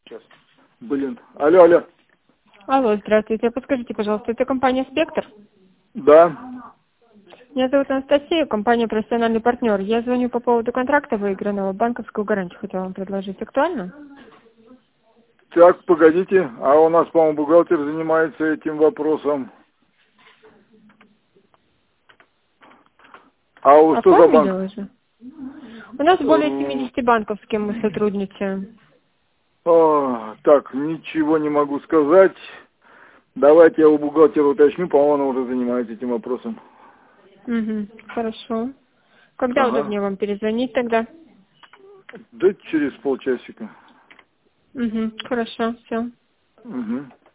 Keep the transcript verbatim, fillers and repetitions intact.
Сейчас. Блин. Алло, алло. Алло, здравствуйте. Подскажите, пожалуйста, это компания «Спектр»? Да. Меня зовут Анастасия, компания «Профессиональный партнер». Я звоню по поводу контракта выигранного, банковскую гарантию хотела вам предложить. Актуально? Так, погодите. А у нас, по-моему, бухгалтер занимается этим вопросом. А у что за банк? Оформили уже? У нас более семидесяти банков, с кем мы сотрудничаем. О, так, ничего не могу сказать. Давайте я у бухгалтера уточню, по-моему, она уже занимается этим вопросом. Угу, хорошо. Когда Ага. удобнее вам перезвонить тогда? Да через полчасика. Угу, хорошо, все. Угу.